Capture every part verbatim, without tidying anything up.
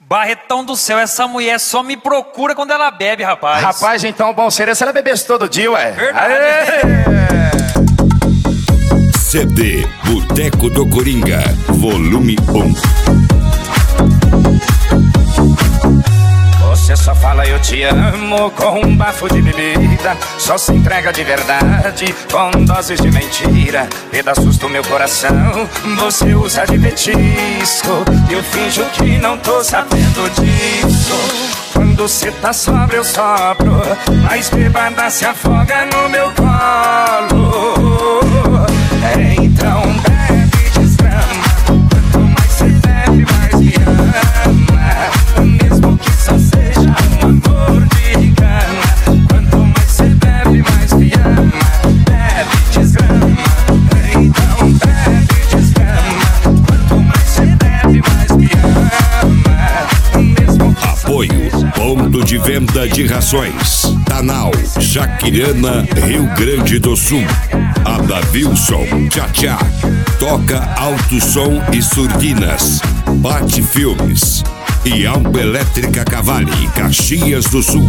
Barretão do céu, essa mulher só me procura quando ela bebe, rapaz. Rapaz, então bom seria se ela bebesse todo dia, ué. Verdade. C D Boteco do Coringa, volume um. Você só fala eu te amo com um bafo de bebida. Só se entrega de verdade com doses de mentira. Pedaços do meu coração você usa de petisco. Eu finjo que não tô sabendo disso. Quando cê tá sóbrio eu sopro, mas bêbada se afoga no meu colo. É, então bebe, desgrama. Quanto mais cê bebe, mais me ama. Mesmo que só seja um amor de cana. Quanto mais cê bebe, mais me ama. Bebe, desgrama. Então bebe, desgrama. Quanto mais cê bebe, mais me ama. Mesmo que Apoio Ponto de Venda de Rações Tanal, Jaquirana, Rio Grande do Sul. Adavilson Tchá-Tchá toca alto som e surdinas. Bate Filmes e Autoelétrica Cavale, Caxias do Sul.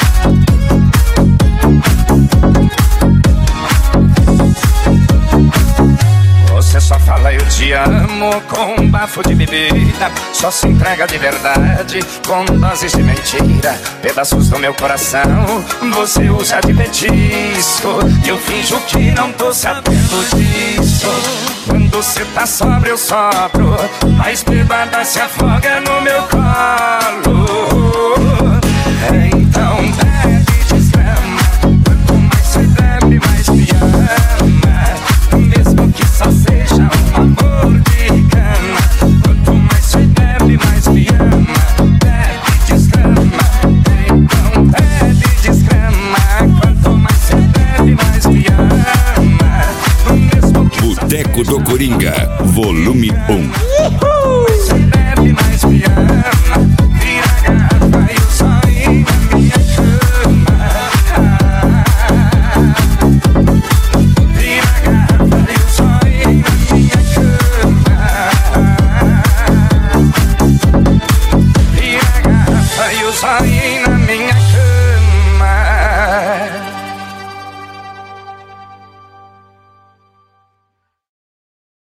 Você só fala eu te amo com um bafo de bebida. Só se entrega de verdade com doses de mentira. Pedaços do meu coração você usa de petisco. Eu finjo que não tô sabendo disso. Quando cê tá sóbrio eu sopro, mas bêbada se afoga no meu colo. É, então bebe, desgrama. Quanto mais cê bebe, mais me ama. Mesmo que só seja um amor de cana. Quanto mais cê bebe, mais me ama. Bebe, desgrama. Então bebe, desgrama. Quanto mais cê bebe, mais me ama. Mesmo que Boteco do Coringa, volume um. mais cê bebe, mais me ama. Vira a garrafa e o sonho na minha cama. Vira a garrafa e o sonho na minha cama. Vira a garrafa e o sonho na